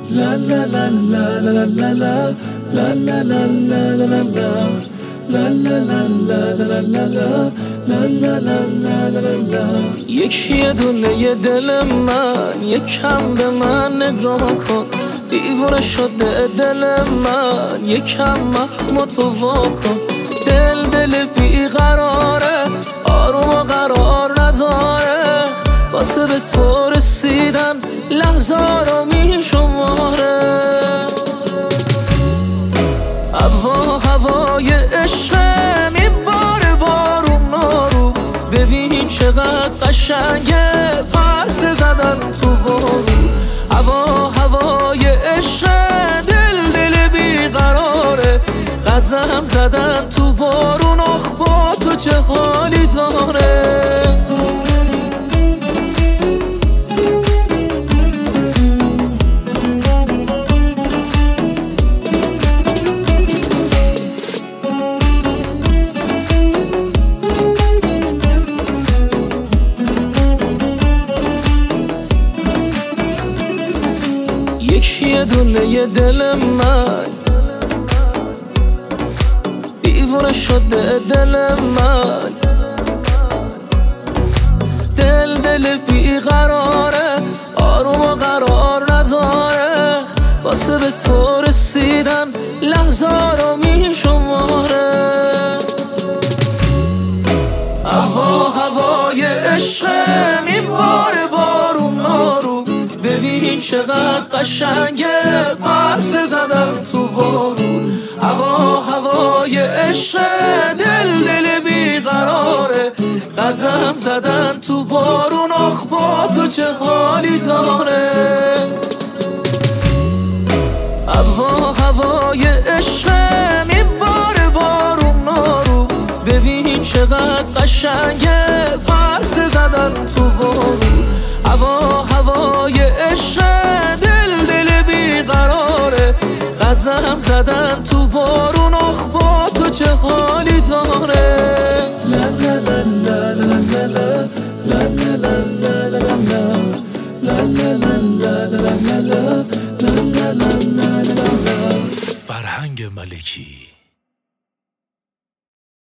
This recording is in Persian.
La la la la la la la la la la la la la la la la la la la la. یکی دونه دل من یکم به من نگاه کن، دیوونه شده دل من یکم مخمتو وا کن. دل بیقراره آروم و قرار نداره، واسه به تو رسیدن لحظه رو میشماره. هوای عشقه میباره بارون نارو، ببین چقدر قشنگه پرسه زدن تو بارون. هوای عشقه دل بیقراره، قدم زدن تو بارون. آخ با تو چه حالی داره. یکی دونه دل من دیوونه شده دل من. دل بیقراره آروم و قرار نداره، واسه به تو رسیدن لحظه رو میشماره. هوای عشقه میباره بارون نارو، ببین چقدر قشنگه پرسه زدم تو بارون. هوای عشقه دل بیقراره، قدم زدن تو بارون. آخ با تو چه حالی داره. هوای عشقه میباره بارون نارو، ببین چقدر قشنگه پرسه زدن تو بارون. هوای عشقه دل بیقراره، قدم زدن تو بارون. آخ با تو چه حالی داره. لا لا لا لا لا لا لا لا لا لا لا لا لا. فرهنگ ملکی.